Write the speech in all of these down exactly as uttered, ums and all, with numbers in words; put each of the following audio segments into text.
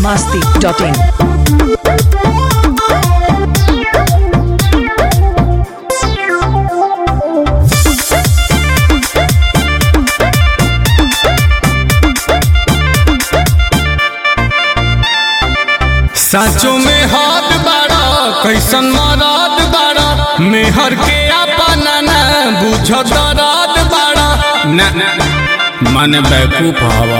masti dot in. साचो में हाथ बाड़ा कैसन मराद बाड़ा मेहर के अपना ना बुझ दराद बाड़ा ना मन बेवकूफ हवा।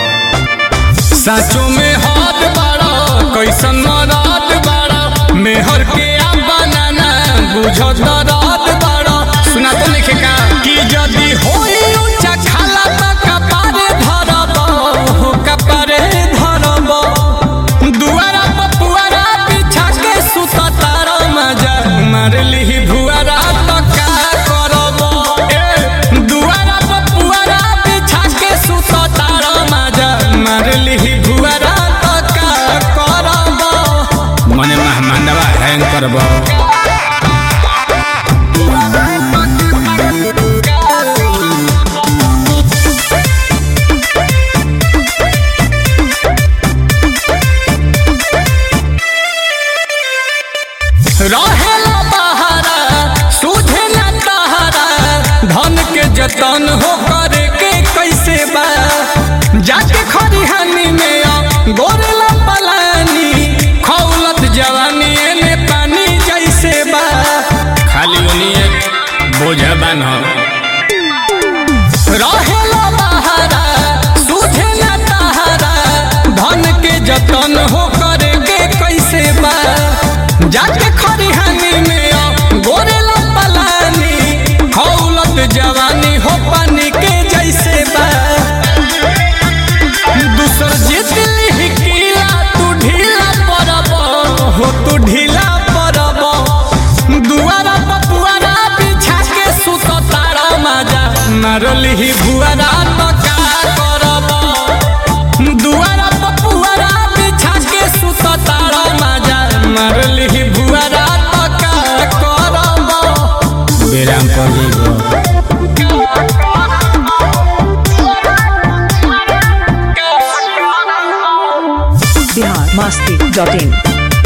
साचो में हाथ बाड़ा कैसन मराद बाड़ा मेहर के अपना ना बुझ दराद बाड़ा। सुना तो लिखे का कि जदी होई ऊंचा खाला त कपारे धरब हो कपारे धरब दुआरा पपुआरा बिछा के सुता तारा मजा मार ली भुआरा तो का करब ए दुआरा पपुआरा बिछा के सुता तारा मजा मार ली भुआरा तो का करब मने मेहमानवा हैंग करब। रहेला बहारा सूझे न तहारा धन के जतन हो करे के कैसे बा जाके खरिहानी में आ गोरेला पलानी खौलत जवानी एने पानी जैसे बा खाली उनिए बोझा बन हो। रहेला बहारा सूझे न तहारा धन के जतन हो करे के कैसे बा जाके खरिहानी में आ गोरेला पलानी खौलत जवानी हो पानी के जैसे बा दूसर जीत ली किला तू ढीला पड़ब हो तू ढीला पड़ब दुआरा पपुआरा बिछा के सुत तारा मजा मारली भुआरा तो का करब दुआरा पपुआरा बिछा के सुत तारा मजा मारली भुआरा तो का करब बेराम पड़ेगो। Bihar masti dot in.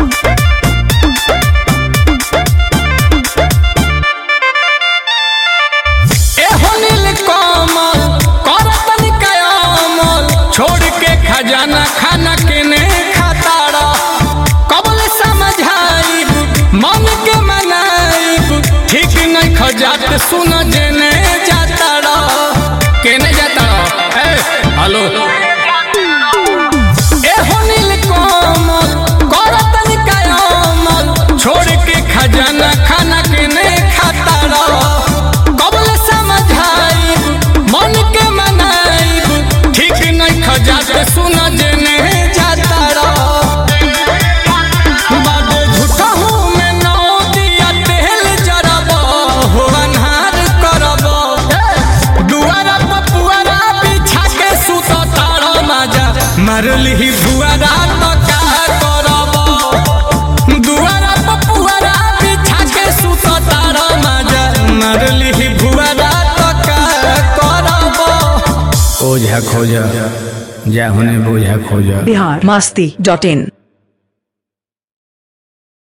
एहो नील कमल करतन कयामल छोड़ के खजाना खाना के ने खाताड़ा कबल समझाइब मन के मनाइब ठीक नहीं खजात सुन जेने जाताड़ा केने जाताड़ा ए हेलो एहो नील कमल करतन कयामल छोड़ के खजाना खाना के ने खाताड़ा कबल समझाइब मन के मनाइब ठीक नहीं खजात सुन जेने जाताड़ा बादे झूठा हूँ मैं नौ दिया तेल जरब हो अन्हार करब दुआरा पपुआरा बिछा के सुत तारा मजा मारली भुआरा तो का करब दुआरा पपुआरा बिछा के सुत तारा मजा मारली भुआरा तो का करब ओझा खोजा जा होने बोझा खोजा। Bihar masti dot in.